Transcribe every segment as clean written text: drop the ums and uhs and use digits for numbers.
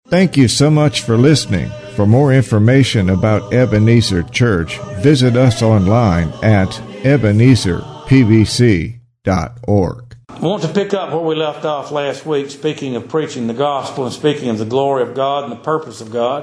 Thank you so much for listening. For more information about Ebenezer Church, visit us online at ebenezerpbc.org. I want to pick up where we left off last week, speaking of preaching the gospel and speaking of the glory of God and the purpose of God.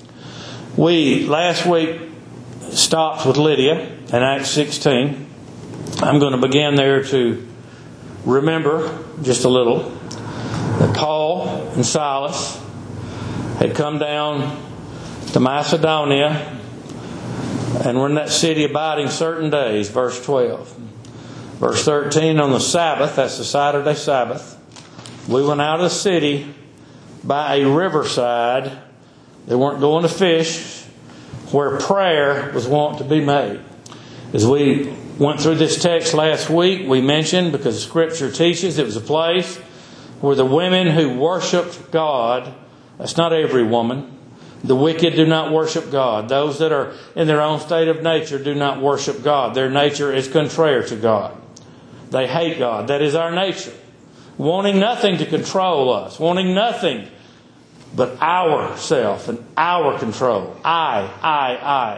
We, last week, stopped with Lydia in Acts 16. I'm going to begin there to remember just a little that Paul and Silas had come down to Macedonia and were in that city abiding certain days, verse 12. Verse 13, on the Sabbath, that's the Saturday Sabbath, we went out of the city by a riverside. They weren't going to fish, where prayer was wont to be made. As we went through this text last week, we mentioned, because Scripture teaches, it was a place where the women who worshiped God, that's not every woman. The wicked do not worship God. Those that are in their own state of nature do not worship God. Their nature is contrary to God. They hate God. That is our nature. Wanting nothing to control us. Wanting nothing but ourself and our control. I.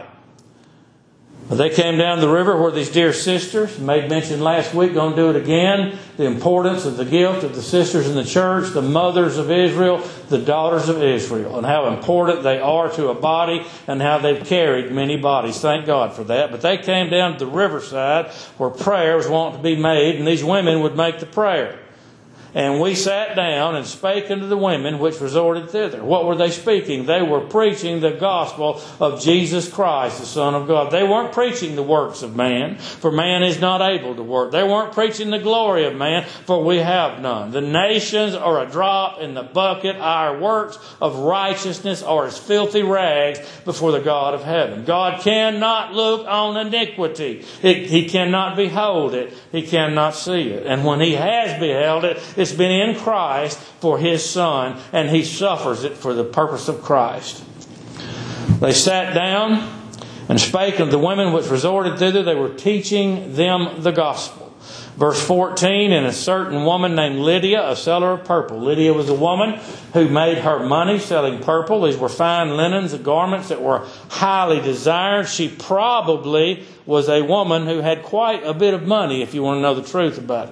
They came down the river where these dear sisters, made mention last week, going to do it again, the importance of the gift of the sisters in the church, the mothers of Israel, the daughters of Israel, and how important they are to a body and how they've carried many bodies. Thank God for that. But they came down to the riverside where prayer was wont to be made, and these women would make the prayer. And we sat down and spake unto the women which resorted thither. What were they speaking? They were preaching the gospel of Jesus Christ, the Son of God. They weren't preaching the works of man, for man is not able to work. They weren't preaching the glory of man, for we have none. The nations are a drop in the bucket. Our works of righteousness are as filthy rags before the God of heaven. God cannot look on iniquity. He cannot behold it. He cannot see it. And when He has beheld it, it's been in Christ for His Son, and He suffers it for the purpose of Christ. They sat down and spake unto the women which resorted thither. They were teaching them the gospel. Verse 14, and a certain woman named Lydia, a seller of purple. Lydia was a woman who made her money selling purple. These were fine linens, garments that were highly desired. She probably was a woman who had quite a bit of money, if you want to know the truth about it.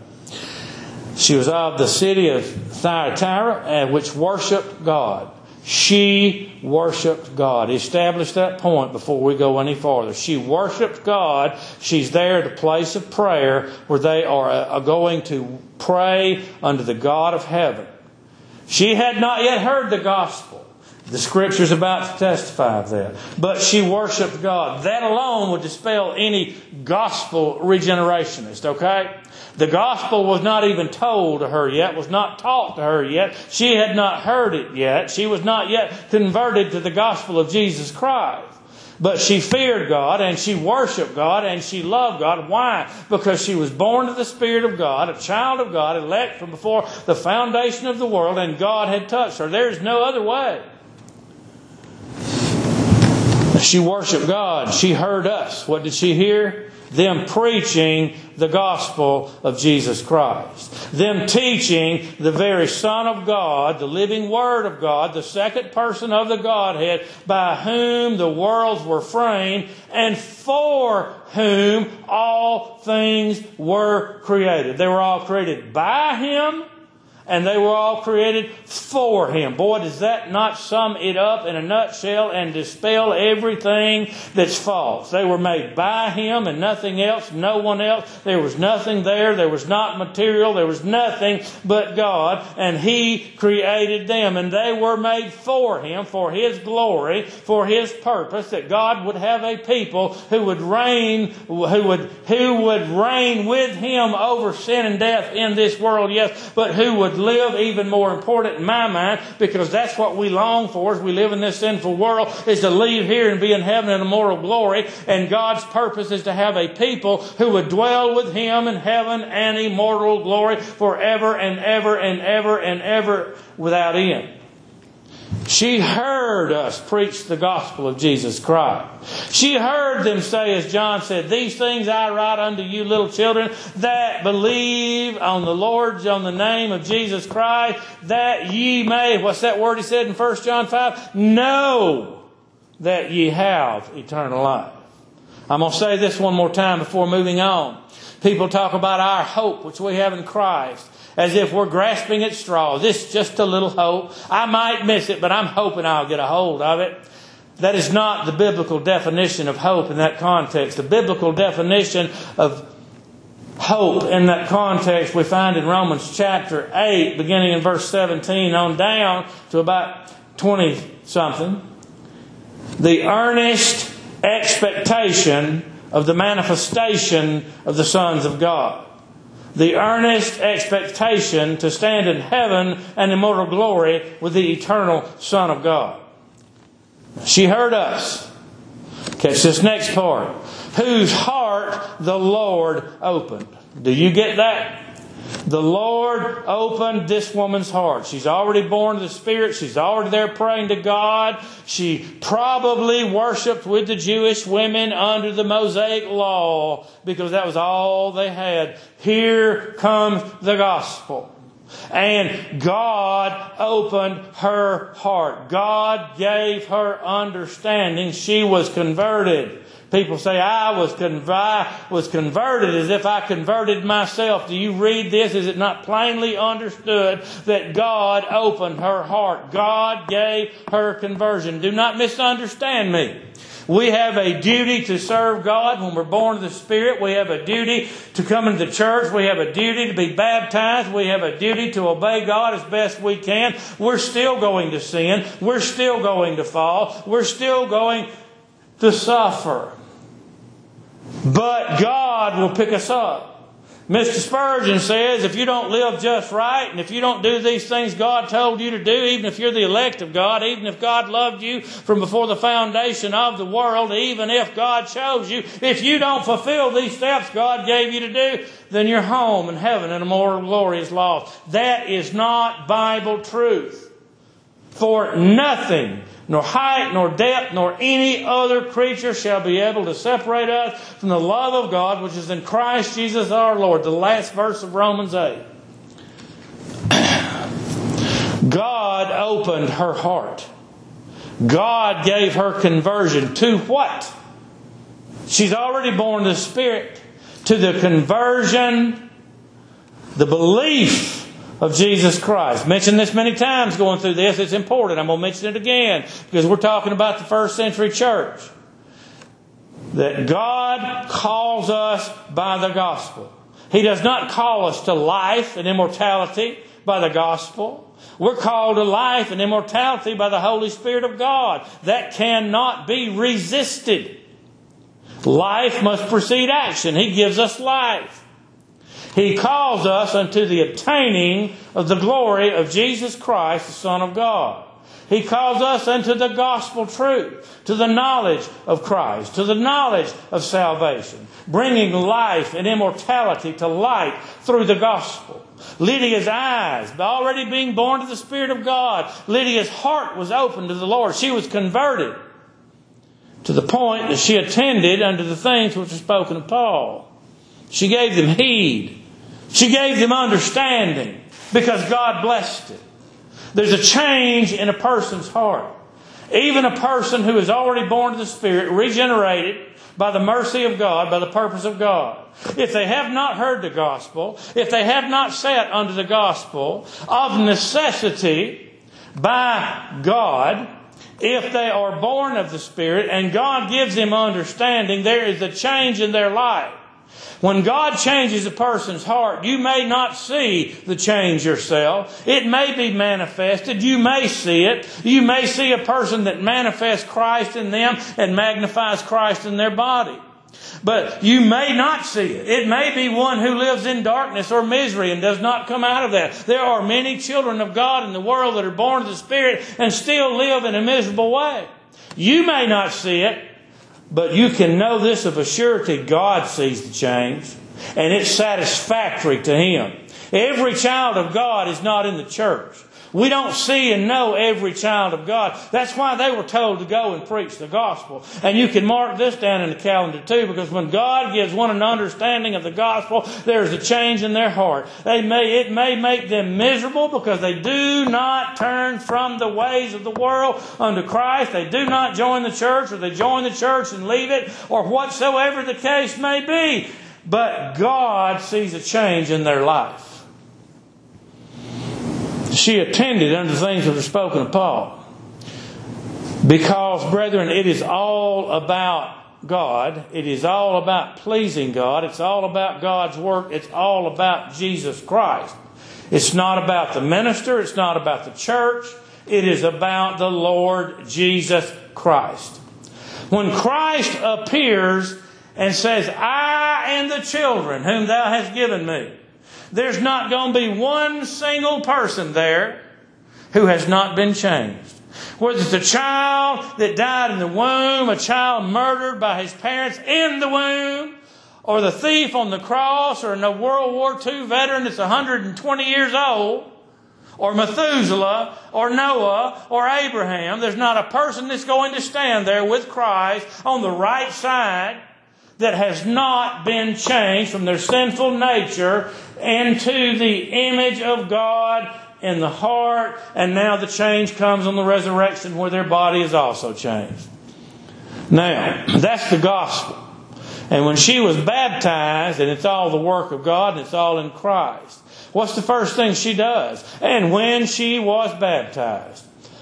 She was of the city of Thyatira, which worshipped God. She worshipped God. Establish that point before we go any farther. She worshipped God. She's there at a place of prayer where they are going to pray unto the God of heaven. She had not yet heard the gospel. The Scripture's about to testify of that. But she worshipped God. That alone would dispel any gospel regenerationist, okay? The gospel was not even told to her yet, was not taught to her yet. She had not heard it yet. She was not yet converted to the gospel of Jesus Christ. But she feared God, and she worshiped God, and she loved God. Why? Because she was born of the Spirit of God, a child of God, elect from before the foundation of the world, and God had touched her. There is no other way. She worshiped God. She heard us. What did she hear? Them preaching the gospel of Jesus Christ. Them teaching the very Son of God, the living Word of God, the second person of the Godhead, by whom the worlds were framed and for whom all things were created. They were all created by Him, and they were all created for Him. Boy, does that not sum it up in a nutshell and dispel everything that's false. They were made by Him and nothing else, no one else. There was nothing there. There was not material. There was nothing but God. And He created them. And they were made for Him, for His glory, for His purpose, that God would have a people who would reign, who would reign with Him over sin and death in this world, yes, but who would live, even more important in my mind, because that's what we long for as we live in this sinful world, is to leave here and be in heaven in immortal glory. And God's purpose is to have a people who would dwell with Him in heaven and immortal glory forever and ever and ever and ever without end. She heard us preach the gospel of Jesus Christ. She heard them say, as John said, these things I write unto you, little children, that believe on the name of Jesus Christ, that ye may, what's that word he said in 1 John 5? Know that ye have eternal life. I'm going to say this one more time before moving on. People talk about our hope, which we have in Christ, as if we're grasping at straws. This is just a little hope. I might miss it, but I'm hoping I'll get a hold of it. That is not the biblical definition of hope in that context. The biblical definition of hope in that context we find in Romans chapter 8, beginning in verse 17 on down to about 20-something. The earnest expectation of the manifestation of the sons of God. The earnest expectation to stand in heaven and immortal glory with the eternal Son of God. She heard us. Catch this next part. Whose heart the Lord opened. Do you get that? The Lord opened this woman's heart. She's already born of the Spirit. She's already there praying to God. She probably worshipped with the Jewish women under the Mosaic law because that was all they had. Here comes the gospel. And God opened her heart. God gave her understanding. She was converted. People say, I was converted as if I converted myself. Do you read this? Is it not plainly understood that God opened her heart? God gave her conversion. Do not misunderstand me. We have a duty to serve God when we're born of the Spirit. We have a duty to come into the church. We have a duty to be baptized. We have a duty to obey God as best we can. We're still going to sin. We're still going to fall. We're still going to suffer. But God will pick us up. Mr. Spurgeon says, if you don't live just right, and if you don't do these things God told you to do, even if you're the elect of God, even if God loved you from before the foundation of the world, even if God chose you, if you don't fulfill these steps God gave you to do, then your home in heaven and immortal glory is lost. That is not Bible truth. For nothing, nor height, nor depth, nor any other creature shall be able to separate us from the love of God, which is in Christ Jesus our Lord. The last verse of Romans 8. God opened her heart. God gave her conversion to what? She's already born of the Spirit. To the conversion, the belief of Jesus Christ. Mentioned this many times going through this. It's important. I'm going to mention it again because we're talking about the first century church. That God calls us by the gospel. He does not call us to life and immortality by the gospel. We're called to life and immortality by the Holy Spirit of God. That cannot be resisted. Life must precede action. He gives us life. He calls us unto the obtaining of the glory of Jesus Christ, the Son of God. He calls us unto the gospel truth, to the knowledge of Christ, to the knowledge of salvation, bringing life and immortality to light through the gospel. Lydia's eyes, already being born of the Spirit of God, Lydia's heart was open to the Lord. She was converted to the point that she attended unto the things which were spoken of Paul. She gave them heed. She gave them understanding because God blessed it. There's a change in a person's heart. Even a person who is already born of the Spirit, regenerated by the mercy of God, by the purpose of God. If they have not heard the gospel, if they have not sat under the gospel, of necessity by God, if they are born of the Spirit and God gives them understanding, there is a change in their life. When God changes a person's heart, you may not see the change yourself. It may be manifested. You may see it. You may see a person that manifests Christ in them and magnifies Christ in their body. But you may not see it. It may be one who lives in darkness or misery and does not come out of that. There are many children of God in the world that are born of the Spirit and still live in a miserable way. You may not see it. But you can know this of a surety, God sees the change, and it's satisfactory to Him. Every child of God is not in the church. We don't see and know every child of God. That's why they were told to go and preach the gospel. And you can mark this down in the calendar too, because when God gives one an understanding of the gospel, there's a change in their heart. It may make them miserable because they do not turn from the ways of the world unto Christ. They do not join the church, or they join the church and leave it, or whatsoever the case may be. But God sees a change in their life. She attended unto the things that were spoken of Paul. Because, brethren, it is all about God. It is all about pleasing God. It's all about God's work. It's all about Jesus Christ. It's not about the minister. It's not about the church. It is about the Lord Jesus Christ. When Christ appears and says, I and the children whom thou hast given me, there's not going to be one single person there who has not been changed. Whether it's a child that died in the womb, a child murdered by his parents in the womb, or the thief on the cross, or a World War II veteran that's 120 years old, or Methuselah, or Noah, or Abraham, there's not a person that's going to stand there with Christ on the right side that has not been changed from their sinful nature into the image of God in the heart. And now the change comes on the resurrection, where their body is also changed. Now, that's the gospel. And when she was baptized, and it's all the work of God, and it's all in Christ, what's the first thing she does? And when she was baptized,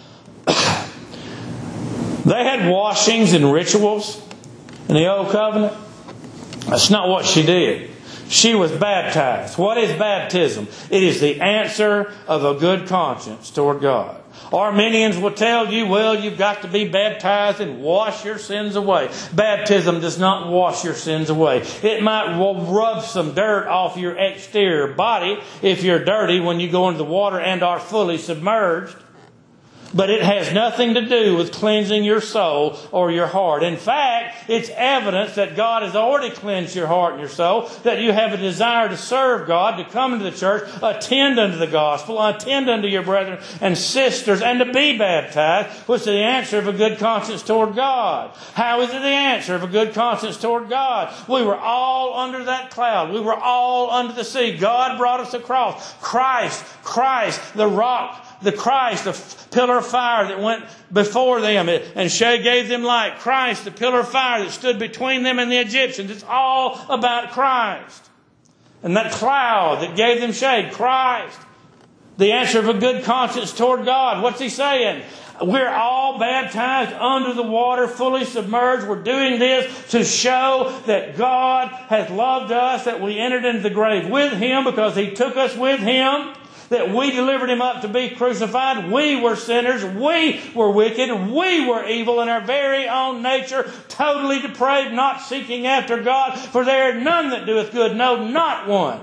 they had washings and rituals in the Old Covenant. That's not what she did. She was baptized. What is baptism? It is the answer of a good conscience toward God. Arminians will tell you, well, you've got to be baptized and wash your sins away. Baptism does not wash your sins away. It might rub some dirt off your exterior body if you're dirty when you go into the water and are fully submerged. But it has nothing to do with cleansing your soul or your heart. In fact, it's evidence that God has already cleansed your heart and your soul, that you have a desire to serve God, to come into the church, attend unto the gospel, attend unto your brethren and sisters, and to be baptized, which is the answer of a good conscience toward God. How is it the answer of a good conscience toward God? We were all under that cloud. We were all under the sea. God brought us across. Christ, the rock, the Christ, the pillar of fire that went before them and gave them light. Christ, the pillar of fire that stood between them and the Egyptians. It's all about Christ. And that cloud that gave them shade. Christ, the answer of a good conscience toward God. What's he saying? We're all baptized under the water, fully submerged. We're doing this to show that God has loved us, that we entered into the grave with Him because He took us with Him, that we delivered Him up to be crucified. We were sinners. We were wicked. We were evil in our very own nature, totally depraved, not seeking after God. For there are none that doeth good, no, not one.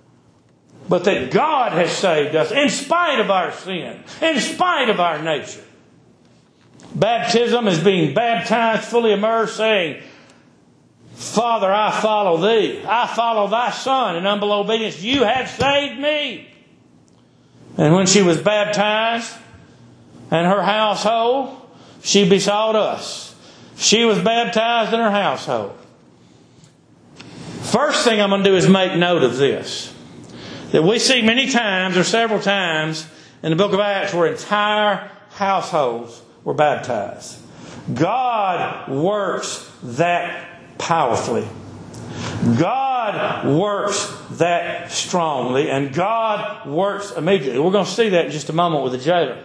But that God has saved us in spite of our sin, in spite of our nature. Baptism is being baptized, fully immersed, saying, Father, I follow Thee. I follow Thy Son in humble obedience. You have saved me. And when she was baptized and her household, she besought us. She was baptized in her household. First thing I'm going to do is make note of this. That we see many times, or several times, in the book of Acts where entire households were baptized. God works that powerfully. God works that strongly, and God works immediately. We're going to see that in just a moment with the jailer.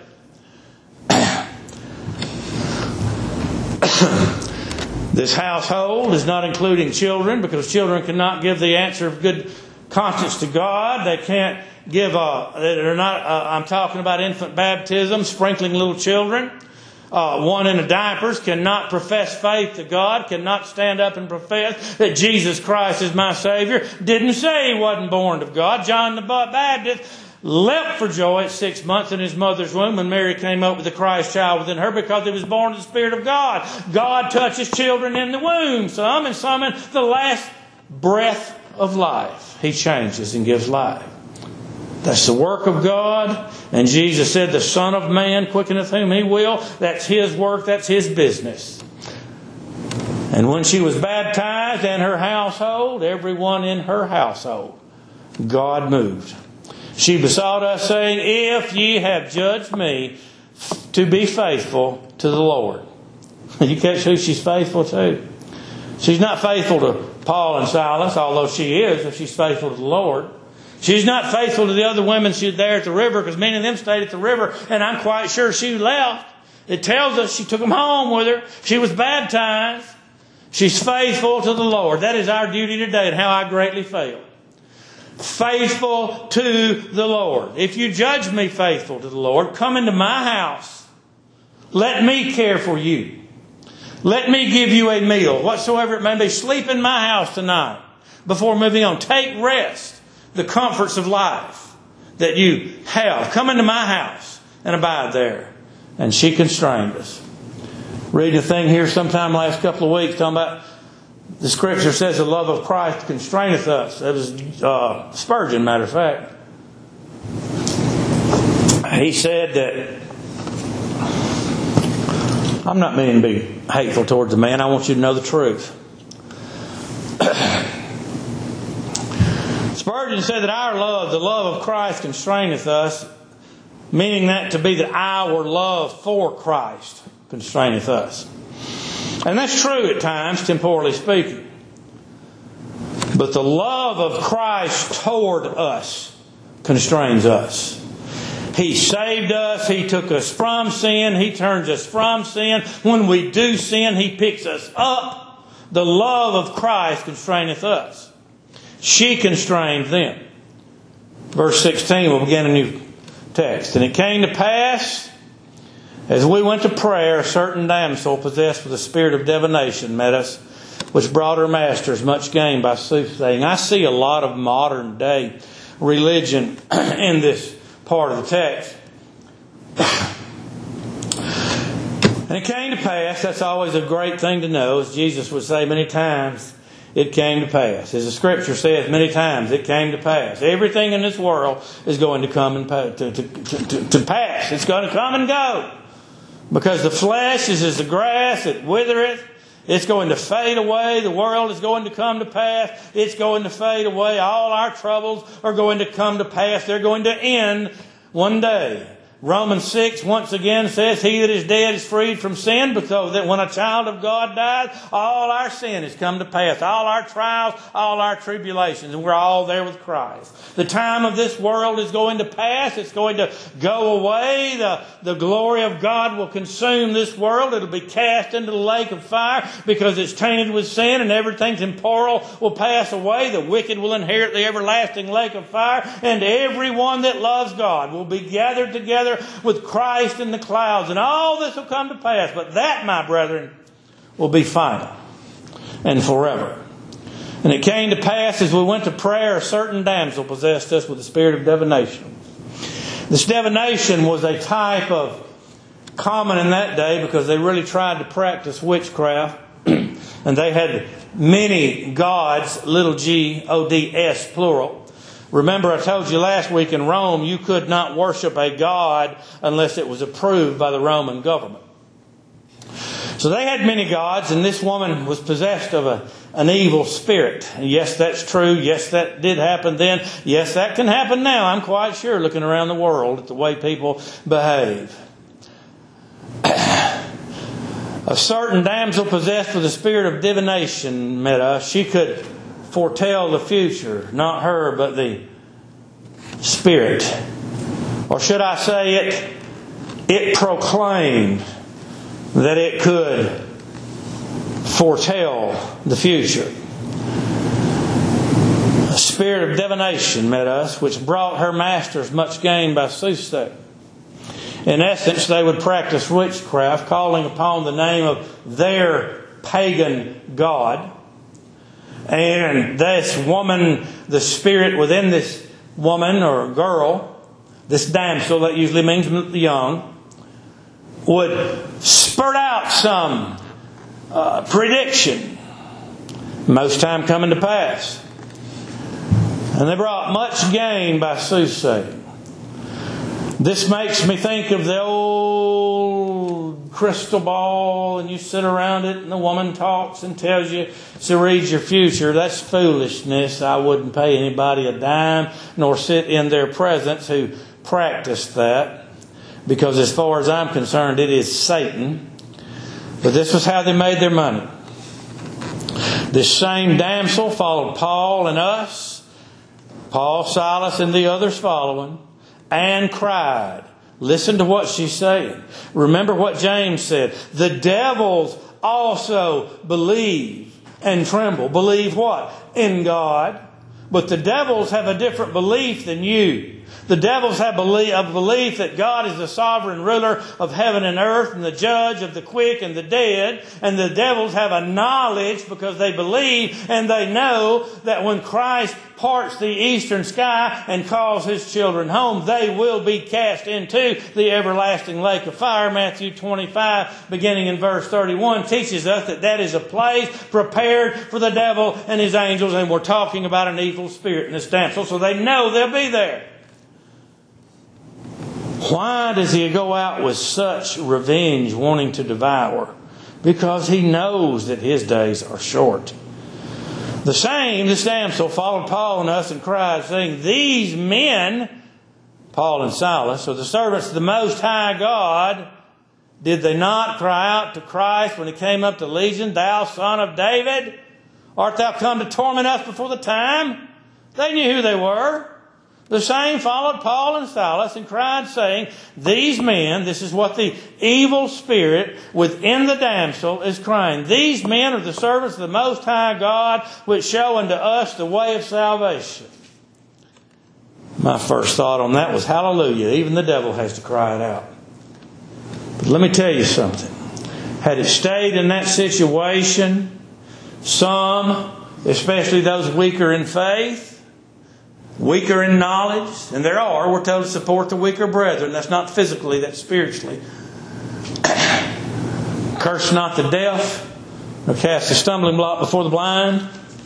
This household is not including children, because children cannot give the answer of good conscience to God. They can't give they're not. I'm talking about infant baptism, sprinkling little children. One in a diapers cannot profess faith to God, cannot stand up and profess that Jesus Christ is my Savior. Didn't say he wasn't born of God. John the Baptist leapt for joy at 6 months in his mother's womb when Mary came up with the Christ child within her, because he was born of the Spirit of God. God touches children in the womb, some, and some in the last breath of life. He changes and gives life. That's the work of God. And Jesus said, the Son of Man quickeneth whom He will. That's His work. That's His business. And when she was baptized and her household, everyone in her household, God moved. She besought us, saying, if ye have judged me to be faithful to the Lord. You catch who she's faithful to? She's not faithful to Paul and Silas, although she is, if she's faithful to the Lord. She's not faithful to the other women she was there at the river, because many of them stayed at the river, and I'm quite sure she left. It tells us she took them home with her. She was baptized. She's faithful to the Lord. That is our duty today, and how I greatly fail. Faithful to the Lord. If you judge me faithful to the Lord, come into my house. Let me care for you. Let me give you a meal, whatsoever it may be. Sleep in my house tonight before moving on. Take rest, the comforts of life that you have. Come into my house and abide there. And she constrained us. Reading a thing here sometime last couple of weeks talking about the Scripture says the love of Christ constraineth us. That was Spurgeon, matter of fact. He said that, I'm not meaning to be hateful towards the man. I want you to know the truth. Spurgeon said that our love, the love of Christ, constraineth us, meaning that to be that our love for Christ constraineth us. And that's true at times, temporally speaking. But the love of Christ toward us constrains us. He saved us. He took us from sin. He turns us from sin. When we do sin, He picks us up. The love of Christ constraineth us. She constrained them. Verse 16, we'll begin a new text. And it came to pass, as we went to prayer, a certain damsel possessed with a spirit of divination met us, which brought her masters much gain by soothsaying. I see a lot of modern day religion in this part of the text. And it came to pass, that's always a great thing to know, as Jesus would say many times, it came to pass. As the Scripture says many times, it came to pass. Everything in this world is going to come and to pass. It's going to come and go. Because the flesh is as the grass, it withereth. It's going to fade away. The world is going to come to pass. It's going to fade away. All our troubles are going to come to pass. They're going to end one day. Romans 6 once again says, he that is dead is freed from sin, because that when a child of God dies, all our sin has come to pass. All our trials, all our tribulations, and we're all there with Christ. The time of this world is going to pass. It's going to go away. The glory of God will consume this world. It'll be cast into the lake of fire because it's tainted with sin, and everything temporal will pass away. The wicked will inherit the everlasting lake of fire, and everyone that loves God will be gathered together with Christ in the clouds, and all this will come to pass. But that, my brethren, will be final and forever. And it came to pass, as we went to prayer, a certain damsel possessed us with the spirit of divination. This divination was a type of common in that day, because they really tried to practice witchcraft. And they had many gods, little g, O-D-S, plural. Remember, I told you last week in Rome, you could not worship a god unless it was approved by the Roman government. So they had many gods, and this woman was possessed of an evil spirit. And yes, that's true. Yes, that did happen then. Yes, that can happen now. I'm quite sure, looking around the world at the way people behave. A certain damsel possessed with a spirit of divination met us. She could foretell the future. Not her, but the Spirit. Or should I say it proclaimed that it could foretell the future. A spirit of divination met us, which brought her masters much gain by soothsaying. In essence, they would practice witchcraft, calling upon the name of their pagan god. And this woman, the spirit within this woman or girl, this damsel, that usually means young, would spurt out some prediction, most time coming to pass. And they brought much gain by soothsaying. This makes me think of the old crystal ball, and you sit around it and the woman talks and tells you to read your future. That's foolishness. I wouldn't pay anybody a dime nor sit in their presence who practiced that, because as far as I'm concerned, it is Satan. But this was how they made their money. This same damsel followed Paul and us, Paul, Silas, and the others following, and cried. Listen to what she's saying. Remember what James said. The devils also believe and tremble. Believe what? In God. But the devils have a different belief than you. The devils have a belief that God is the sovereign ruler of heaven and earth and the judge of the quick and the dead. And the devils have a knowledge, because they believe and they know that when Christ parts the eastern sky and calls His children home, they will be cast into the everlasting lake of fire. Matthew 25, beginning in verse 31, teaches us that that is a place prepared for the devil and his angels. And we're talking about an evil spirit in this damsel, so they know they'll be there. Why does he go out with such revenge, wanting to devour? Because he knows that his days are short. This damsel, followed Paul and us and cried, saying, These men, Paul and Silas, are the servants of the Most High God. Did they not cry out to Christ when He came up to Legion, Thou Son of David, art thou come to torment us before the time? They knew who they were. The same followed Paul and Silas and cried, saying, These men, this is what the evil spirit within the damsel is crying, These men are the servants of the Most High God, which show unto us the way of salvation. My first thought on that was, hallelujah, even the devil has to cry it out. But let me tell you something. Had it stayed in that situation, some, especially those weaker in faith, weaker in knowledge, and there are, we're told to support the weaker brethren. That's not physically, that's spiritually. Curse not the deaf, nor cast a stumbling block before the blind.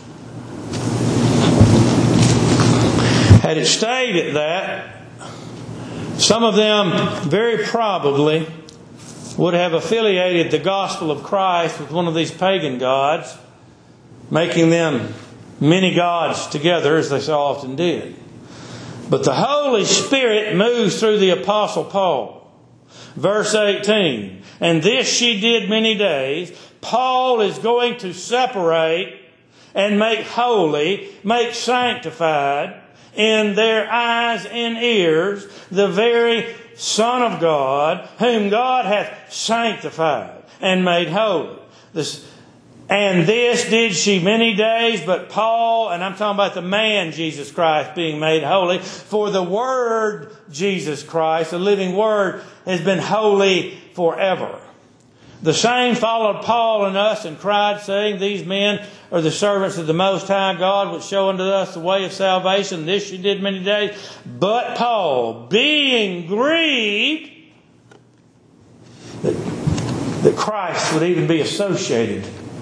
Had it stayed at that, some of them very probably would have affiliated the gospel of Christ with one of these pagan gods, making them many gods together, as they so often did. But the Holy Spirit moves through the Apostle Paul. Verse 18, And this she did many days. Paul is going to separate and make holy, make sanctified in their eyes and ears the very Son of God, whom God hath sanctified and made holy. And this did she many days, but Paul, and I'm talking about the man Jesus Christ being made holy, for the Word Jesus Christ, the living Word, has been holy forever. The same followed Paul and us and cried, saying, These men are the servants of the Most High God, which show unto us the way of salvation. This she did many days. But Paul, being grieved that Christ would even be associated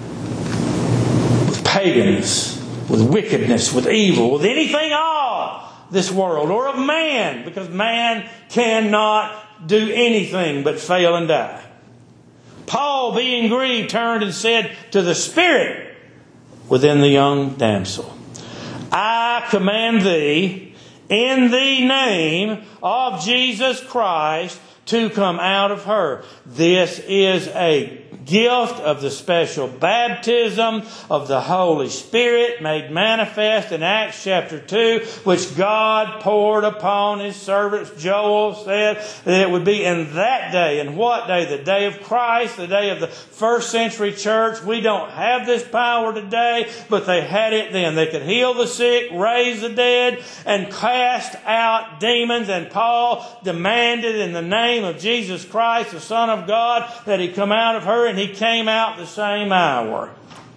pagans, with wickedness, with evil, with anything of this world or of man, because man cannot do anything but fail and die. Paul, being grieved, turned and said to the spirit within the young damsel, I command thee in the name of Jesus Christ to come out of her. This is a gift of the special baptism of the Holy Spirit made manifest in Acts chapter 2, which God poured upon His servants. Joel said that it would be in that day. And what day? The day of Christ, the day of the first century church. We don't have this power today, but they had it then. They could heal the sick, raise the dead, and cast out demons. And Paul demanded in the name of Jesus Christ, the Son of God, that He come out of her, and He came out the same hour.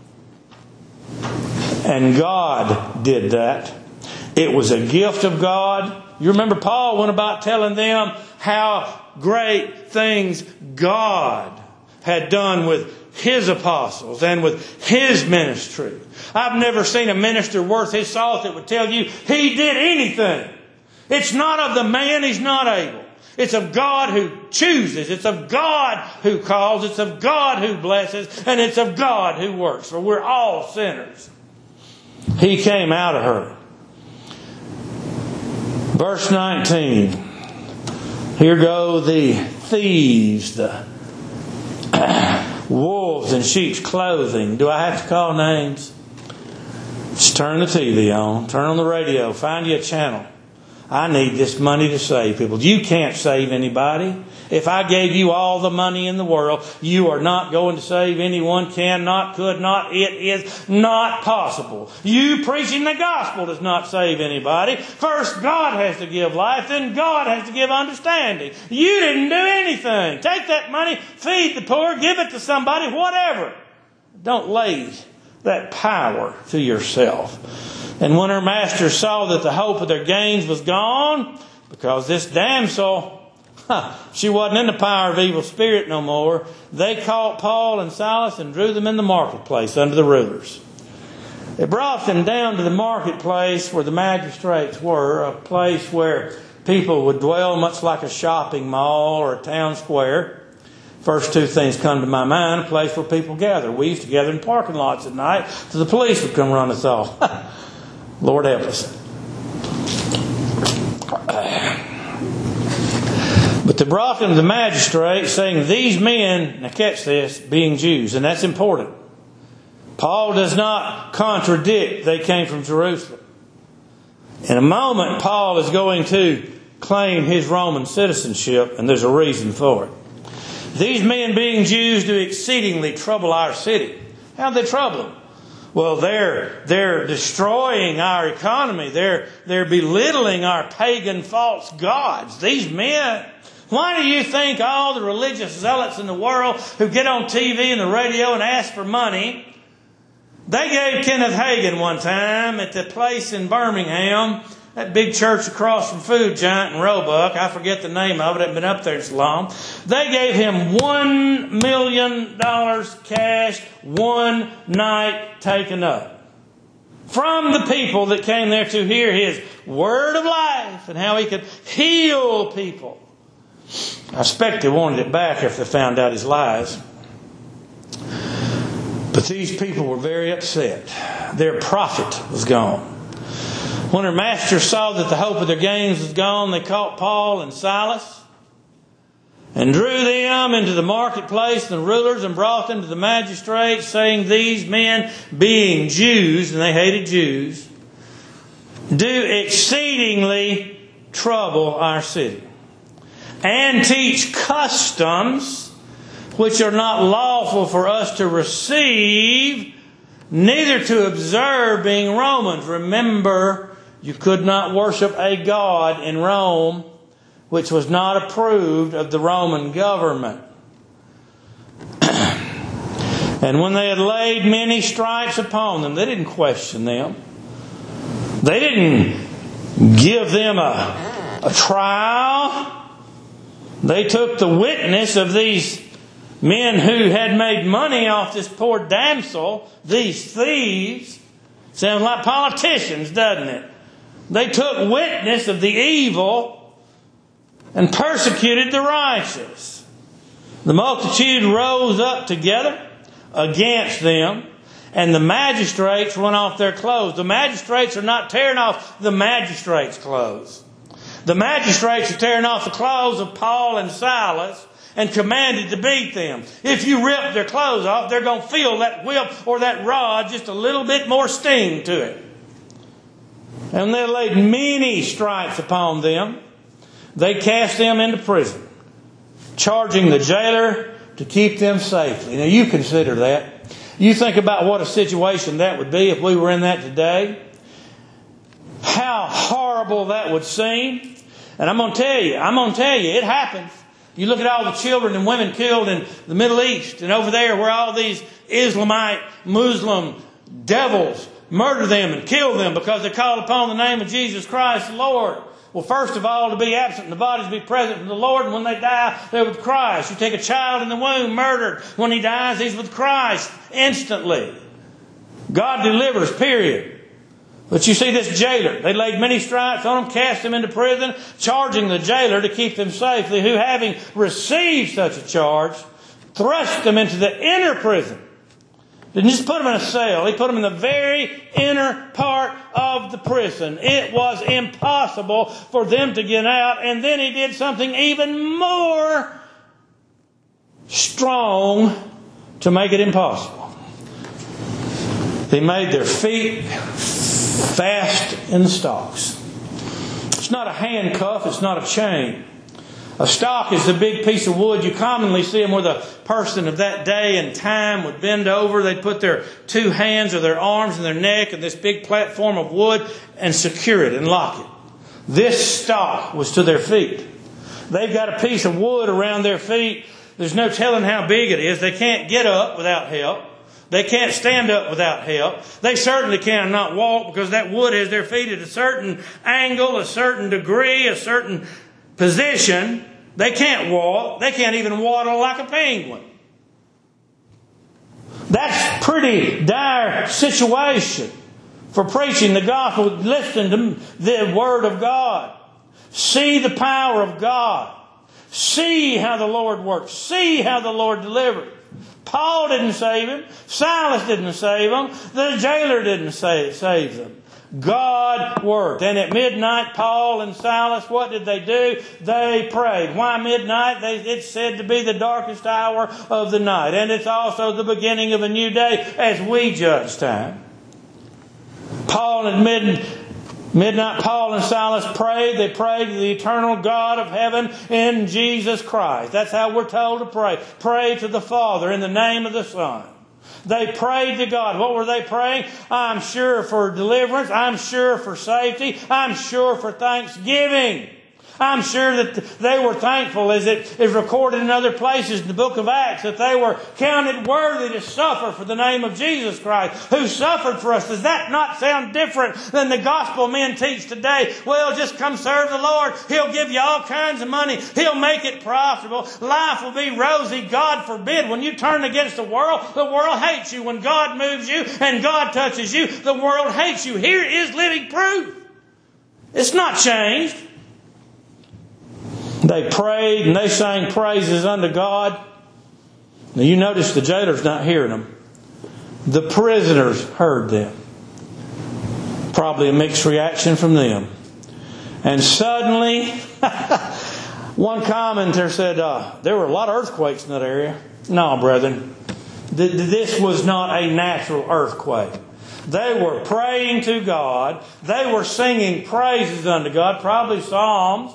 And God did that. It was a gift of God. You remember Paul went about telling them how great things God had done with His apostles and with His ministry. I've never seen a minister worth his salt that would tell you he did anything. It's not of the man, he's not able. It's of God who chooses. It's of God who calls. It's of God who blesses. And it's of God who works. For we're all sinners. He came out of her. Verse 19. Here go the thieves, the wolves in sheep's clothing. Do I have to call names? Just turn the TV on. Turn on the radio. Find you a channel. I need this money to save people. You can't save anybody. If I gave you all the money in the world, you are not going to save anyone. Cannot, could not. It is not possible. You preaching the gospel does not save anybody. First, God has to give life. Then God has to give understanding. You didn't do anything. Take that money, feed the poor, give it to somebody, whatever. Don't lay that power to yourself. And when her masters saw that the hope of their gains was gone, because this damsel, she wasn't in the power of evil spirit no more, they caught Paul and Silas and drew them in the marketplace under the rulers. They brought them down to the marketplace where the magistrates were, a place where people would dwell, much like a shopping mall or a town square. First two things come to my mind: a place where people gather. We used to gather in parking lots at night, so the police would come run us off. Lord help us. But they brought them to the magistrate, saying, these men, now catch this, being Jews, and that's important. Paul does not contradict they came from Jerusalem. In a moment, Paul is going to claim his Roman citizenship, and there's a reason for it. These men, being Jews, do exceedingly trouble our city. How do they trouble them? Well, they're destroying our economy. They're belittling our pagan false gods. These men. Why do you think all the religious zealots in the world who get on TV and the radio and ask for money? They gave Kenneth Hagin one time at the place in Birmingham, that big church across from Food Giant in Roebuck. I forget the name of it. I haven't been up there so long. They gave him $1 million cash, one night taken up. From the people that came there to hear his word of life and how he could heal people. I expect they wanted it back if they found out his lies. But these people were very upset. Their profit was gone. When her masters saw that the hope of their gains was gone, they caught Paul and Silas and drew them into the marketplace and the rulers and brought them to the magistrates, saying, these men, being Jews, and they hated Jews, do exceedingly trouble our city and teach customs which are not lawful for us to receive, neither to observe, being Romans. Remember, you could not worship a god in Rome which was not approved of the Roman government. And when they had laid many stripes upon them, they didn't question them. They didn't give them a trial. They took the witness of these men who had made money off this poor damsel, these thieves. Sounds like politicians, doesn't it? They took witness of the evil and persecuted the righteous. The multitude rose up together against them, and the magistrates run off their clothes. The magistrates are not tearing off the magistrates' clothes. The magistrates are tearing off the clothes of Paul and Silas and commanded to beat them. If you rip their clothes off, they're going to feel that whip or that rod just a little bit more sting to it. And they laid many stripes upon them. They cast them into prison, charging the jailer to keep them safely. Now you consider that. You think about what a situation that would be if we were in that today. How horrible that would seem. And I'm going to tell you, it happens. You look at all the children and women killed in the Middle East and over there where all these Islamite, Muslim devils murder them and kill them because they call upon the name of Jesus Christ the Lord. Well, first of all, to be absent in the body is to be present with the Lord. And when they die, they're with Christ. You take a child in the womb, murdered. When he dies, he's with Christ instantly. God delivers, period. But you see this jailer. They laid many stripes on him, cast him into prison, charging the jailer to keep them safely, who, having received such a charge, thrust them into the inner prison. Didn't just put them in a cell. He put them in the very inner part of the prison. It was impossible for them to get out. And then he did something even more strong to make it impossible. He made their feet fast in the stocks. It's not a handcuff. It's not a chain. A stock is the big piece of wood. You commonly see them where the person of that day and time would bend over. They'd put their two hands or their arms and their neck in this big platform of wood and secure it and lock it. This stock was to their feet. They've got a piece of wood around their feet. There's no telling how big it is. They can't get up without help. They can't stand up without help. They certainly cannot walk because that wood has their feet at a certain angle, a certain degree, a certain position. They can't walk. They can't even waddle like a penguin. That's a pretty dire situation for preaching the gospel. Listen to the Word of God. See the power of God. See how the Lord works. See how the Lord delivers. Paul didn't save him. Silas didn't save him. The jailer didn't save them. God worked. And at midnight, Paul and Silas, what did they do? They prayed. Why midnight? It's said to be the darkest hour of the night. And it's also the beginning of a new day as we judge time. Paul at midnight, Paul and Silas prayed. They prayed to the eternal God of heaven in Jesus Christ. That's how we're told to pray. Pray to the Father in the name of the Son. They prayed to God. What were they praying? I'm sure for deliverance. I'm sure for safety. I'm sure for thanksgiving. I'm sure that they were thankful, as it is recorded in other places in the book of Acts, that they were counted worthy to suffer for the name of Jesus Christ, who suffered for us. Does that not sound different than the gospel men teach today? Well, just come serve the Lord. He'll give you all kinds of money. He'll make it profitable. Life will be rosy. God forbid. When you turn against the world hates you. When God moves you and God touches you, the world hates you. Here is living proof. It's not changed. They prayed and they sang praises unto God. Now you notice the jailer's not hearing them. The prisoners heard them. Probably a mixed reaction from them. And suddenly, one commentator said, there were a lot of earthquakes in that area. No, brethren. This was not a natural earthquake. They were praying to God. They were singing praises unto God, probably psalms.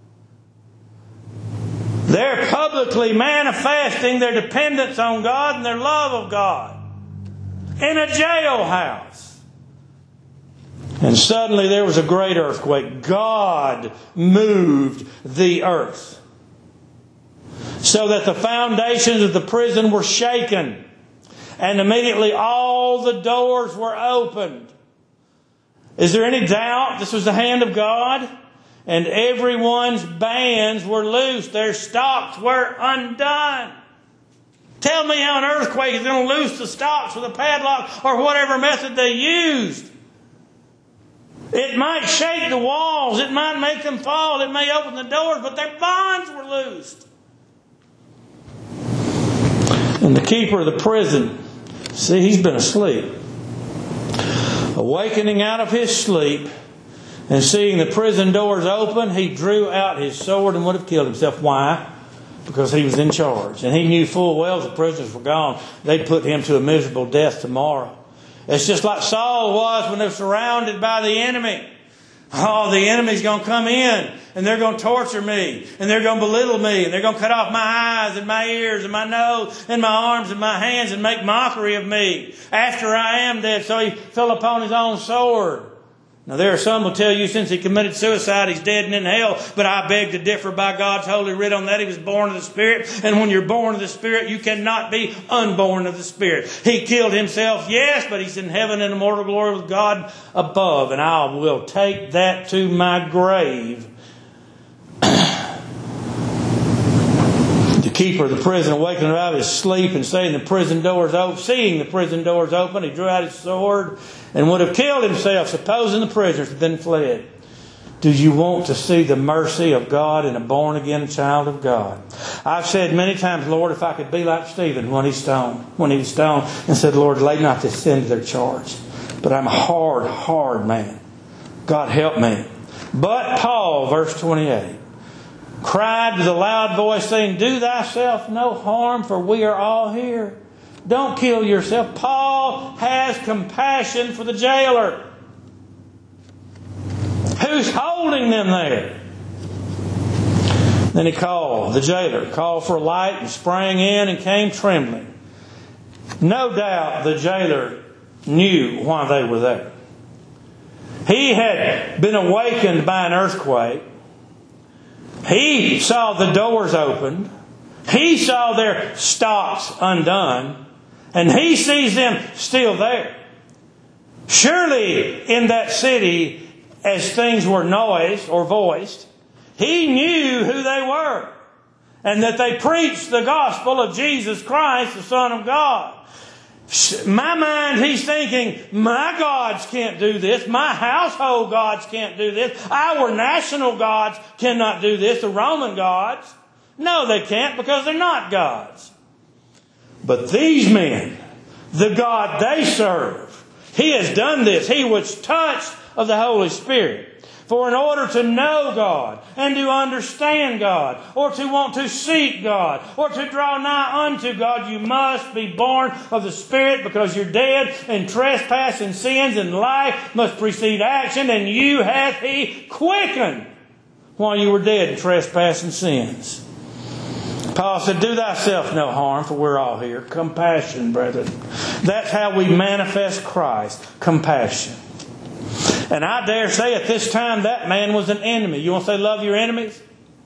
They're publicly manifesting their dependence on God and their love of God in a jailhouse. And suddenly there was a great earthquake. God moved the earth so that the foundations of the prison were shaken. And immediately all the doors were opened. Is there any doubt this was the hand of God? And everyone's bands were loosed. Their stocks were undone. Tell me how an earthquake is going to loose the stocks with a padlock or whatever method they used. It might shake the walls. It might make them fall. It may open the doors, but their bonds were loosed. And the keeper of the prison, see, he's been asleep. Awakening out of his sleep, and seeing the prison doors open, he drew out his sword and would have killed himself. Why? Because he was in charge. And he knew full well the prisoners were gone. They'd put him to a miserable death tomorrow. It's just like Saul was when they were surrounded by the enemy. Oh, the enemy's going to come in and they're going to torture me and they're going to belittle me and they're going to cut off my eyes and my ears and my nose and my arms and my hands and make mockery of me after I am dead. So he fell upon his own sword. Now there are some who tell you since he committed suicide he's dead and in hell, but I beg to differ by God's holy writ on that. He was born of the Spirit, and when you're born of the Spirit you cannot be unborn of the Spirit. He killed himself, yes, but he's in heaven in immortal glory with God above, and I will take that to my grave keeper of the prison awakened out of his sleep and seeing the prison doors open, he drew out his sword and would have killed himself, supposing the prisoners had then fled. Do you want to see the mercy of God in a born-again child of God? I've said many times, Lord, if I could be like Stephen when he was stoned, and said, Lord, lay not this sin to their charge. But I'm a hard man. God help me. But Paul, verse 28, cried with a loud voice, saying, do thyself no harm, for we are all here. Don't kill yourself. Paul has compassion for the jailer. Who's holding them there? Then he called, the jailer called for a light and sprang in and came trembling. No doubt the jailer knew why they were there. He had been awakened by an earthquake. He saw the doors opened. He saw their stocks undone. And he sees them still there. Surely in that city, as things were noised or voiced, he knew who they were. And that they preached the gospel of Jesus Christ, the Son of God. In my mind, he's thinking, my gods can't do this. My household gods can't do this. Our national gods cannot do this. The Roman gods. No, they can't, because they're not gods. But these men, the God they serve, He has done this. He was touched of the Holy Spirit. For in order to know God and to understand God, or to want to seek God, or to draw nigh unto God, you must be born of the Spirit, because you're dead in trespass and sins, and life must precede action, and you hath He quickened while you were dead in trespass and sins. Paul said, do thyself no harm, for we're all here. Compassion, brethren. That's how we manifest Christ. Compassion. And I dare say at this time that man was an enemy. You want to say love your enemies?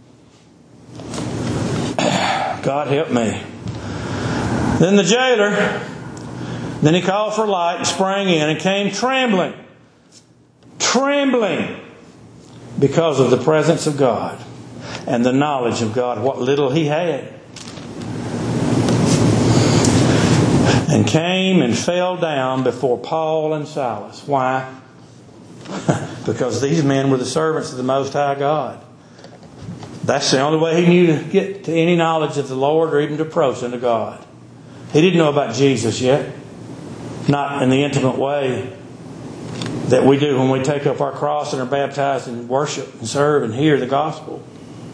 God help me. Then the jailer, then he called for light and sprang in and came trembling. Trembling because of the presence of God and the knowledge of God, what little he had. And came and fell down before Paul and Silas. Why? Because these men were the servants of the Most High God. That's the only way he knew to get to any knowledge of the Lord, or even to approach unto God. He didn't know about Jesus yet. Not in the intimate way that we do when we take up our cross and are baptized and worship and serve and hear the gospel.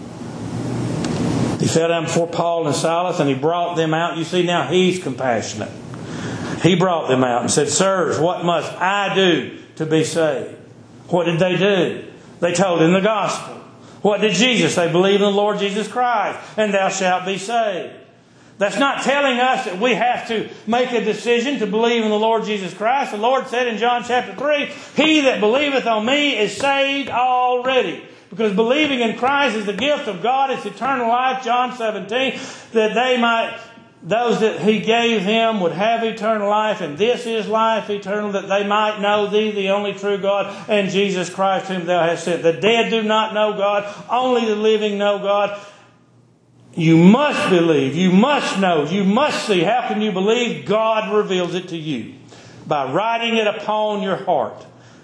He fell down before Paul and Silas and he brought them out. You see, now he's compassionate. He brought them out and said, sirs, what must I do to be saved? What did they do? They told him the gospel. What did Jesus say? Believe in the Lord Jesus Christ, and thou shalt be saved. That's not telling us that we have to make a decision to believe in the Lord Jesus Christ. The Lord said in John chapter 3, he that believeth on me is saved already. Because believing in Christ is the gift of God. It's eternal life. John 17, that those that He gave Him would have eternal life, and this is life eternal, that they might know Thee, the only true God, and Jesus Christ whom Thou hast sent. The dead do not know God, only the living know God. You must believe, you must know, you must see. How can you believe? God reveals it to you by writing it upon your heart.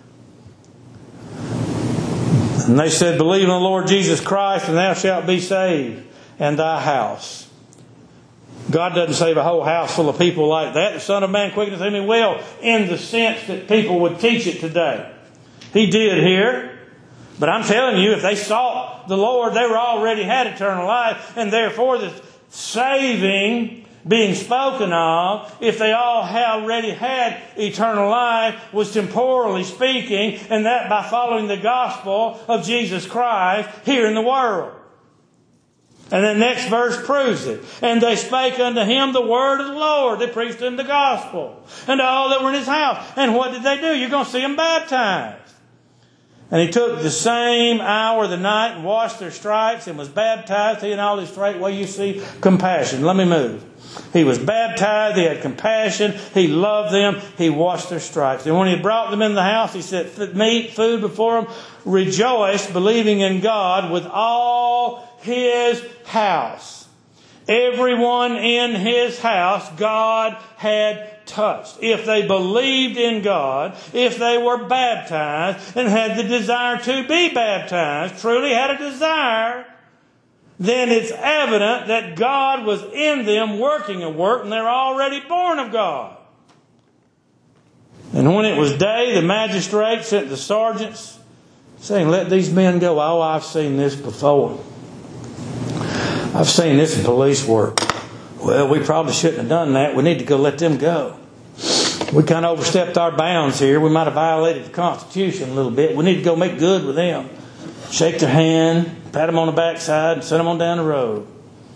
And they said, believe in the Lord Jesus Christ, and thou shalt be saved, and thy house. God doesn't save a whole house full of people like that. The Son of Man quickeneth whom He will, in the sense that people would teach it today. He did here. But I'm telling you, if they sought the Lord, they were already had eternal life. And therefore the saving being spoken of, if they all already had eternal life, was temporally speaking, and that by following the gospel of Jesus Christ here in the world. And the next verse proves it. And they spake unto him the word of the Lord. They preached him the gospel. And to all that were in his house. And what did they do? You're going to see them baptized. And he took the same hour of the night and washed their stripes and was baptized. He and all his straightway, you see, compassion. Let me move. He was baptized. He had compassion. He loved them. He washed their stripes. And when he brought them in the house, he set meat, food before them. Rejoiced, believing in God with all his house. Everyone in his house God had touched. If they believed in God, if they were baptized and had the desire to be baptized, truly had a desire, then it's evident that God was in them working a work and they're already born of God. And when it was day, the magistrate sent the sergeants saying, "Let these men go." Oh, I've seen this before. I've seen this in police work. Well, we probably shouldn't have done that. We need to go let them go. We kind of overstepped our bounds here. We might have violated the Constitution a little bit. We need to go make good with them. Shake their hand, pat them on the backside, and send them on down the road.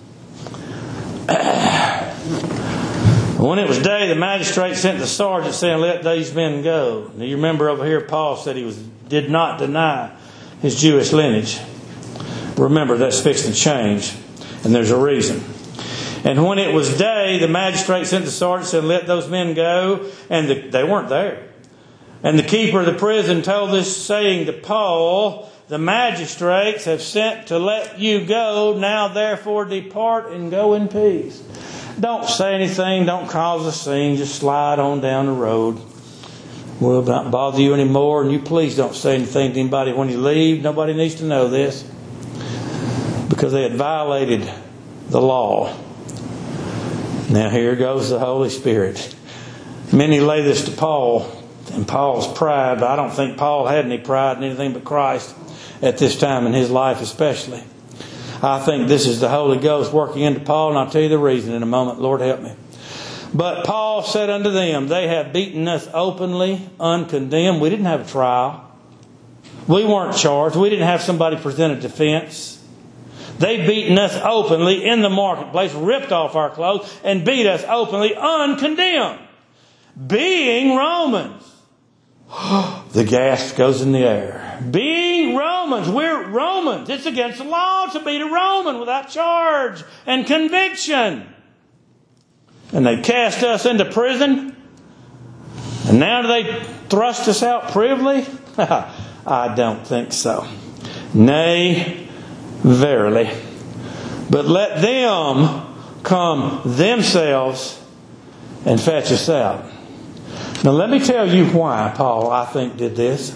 When it was day, the magistrate sent the sergeant saying, "Let these men go." Now you remember over here Paul said he did not deny his Jewish lineage. Remember, that's fixing to change. And there's a reason. And when it was day, the magistrate sent the sergeant and said, "Let those men go." And they weren't there. And the keeper of the prison told this saying to Paul, "The magistrates have sent to let you go. Now therefore depart and go in peace." Don't say anything. Don't cause a scene. Just slide on down the road. We'll not bother you anymore. And you please don't say anything to anybody when you leave. Nobody needs to know this. Because they had violated the law. Now here goes the Holy Spirit. Many lay this to Paul and Paul's pride, but I don't think Paul had any pride in anything but Christ at this time in his life especially. I think this is the Holy Ghost working into Paul, and I'll tell you the reason in a moment. Lord help me. But Paul said unto them, "They have beaten us openly, uncondemned." We didn't have a trial. We weren't charged. We didn't have somebody present a defense. They've beaten us openly in the marketplace, ripped off our clothes, and beat us openly, uncondemned. Being Romans. The gasp goes in the air. Being Romans. We're Romans. It's against the law to beat a Roman without charge and conviction. And they cast us into prison. And now do they thrust us out privily? I don't think so. Nay, verily. But let them come themselves and fetch us out. Now let me tell you why Paul, I think, did this.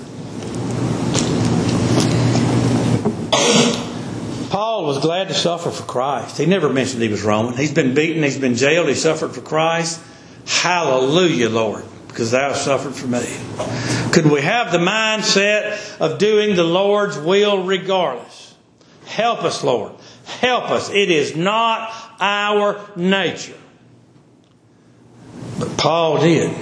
Paul was glad to suffer for Christ. He never mentioned he was Roman. He's been beaten. He's been jailed. He suffered for Christ. Hallelujah, Lord, because thou hast suffered for me. Could we have the mindset of doing the Lord's will regardless? Help us, Lord. Help us. It is not our nature. But Paul did.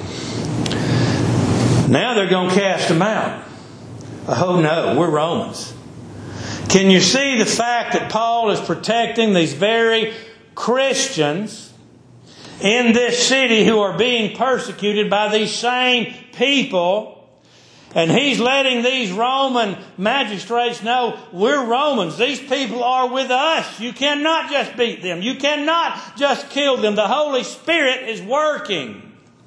Now they're going to cast him out. Oh no, we're Romans. Can you see the fact that Paul is protecting these very Christians in this city who are being persecuted by these same people? And he's letting these Roman magistrates know, we're Romans. These people are with us. You cannot just beat them. You cannot just kill them. The Holy Spirit is working.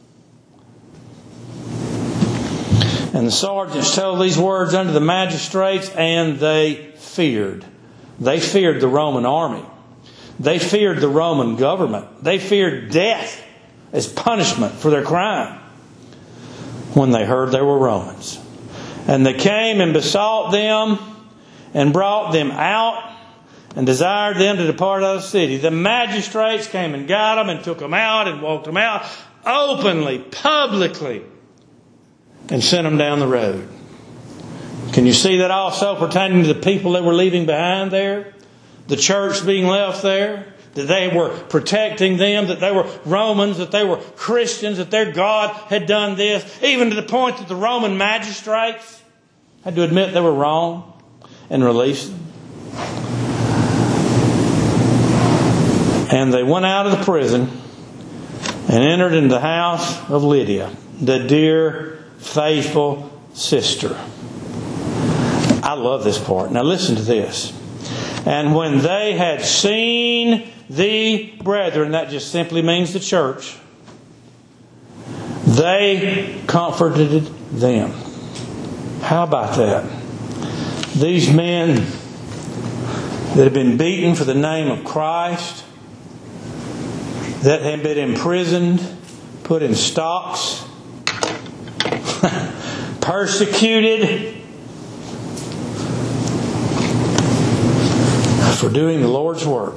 And the sergeants told these words unto the magistrates, and they feared. They feared the Roman army. They feared the Roman government. They feared death as punishment for their crime when they heard they were Romans. And they came and besought them and brought them out and desired them to depart out of the city. The magistrates came and got them and took them out and walked them out openly, publicly, and sent them down the road. Can you see that also pertaining to the people that were leaving behind there? The church being left there? That they were protecting them, that they were Romans, that they were Christians, that their God had done this, even to the point that the Roman magistrates had to admit they were wrong and release them. And they went out of the prison and entered into the house of Lydia, the dear, faithful sister. I love this part. Now listen to this. And when they had seen the brethren, that just simply means the church, they comforted them. How about that? These men that have been beaten for the name of Christ, that had been imprisoned, put in stocks, persecuted for doing the Lord's work.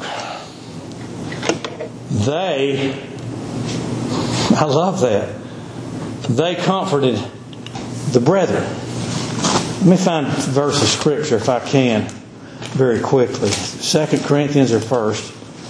I love that. They comforted the brethren. Let me find a verse of Scripture if I can very quickly. 2 Corinthians or first.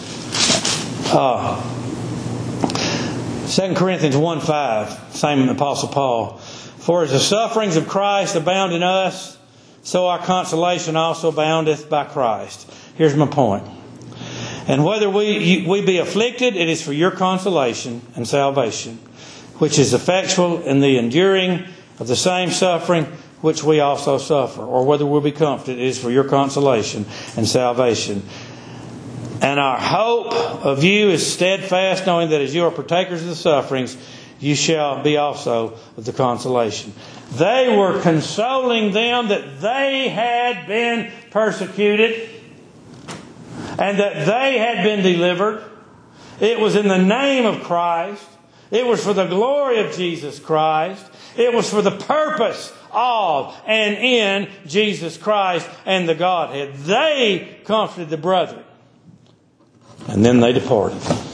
2 Corinthians 1:5, same Apostle Paul. For as the sufferings of Christ abound in us, so our consolation also aboundeth by Christ. Here's my point. And whether we be afflicted, it is for your consolation and salvation, which is effectual in the enduring of the same suffering which we also suffer. Or whether we be comforted, it is for your consolation and salvation. And our hope of you is steadfast, knowing that as you are partakers of the sufferings, you shall be also of the consolation. They were consoling them that they had been persecuted and that they had been delivered. It was in the name of Christ. It was for the glory of Jesus Christ. It was for the purpose of and in Jesus Christ and the Godhead. They comforted the brethren. And then they departed.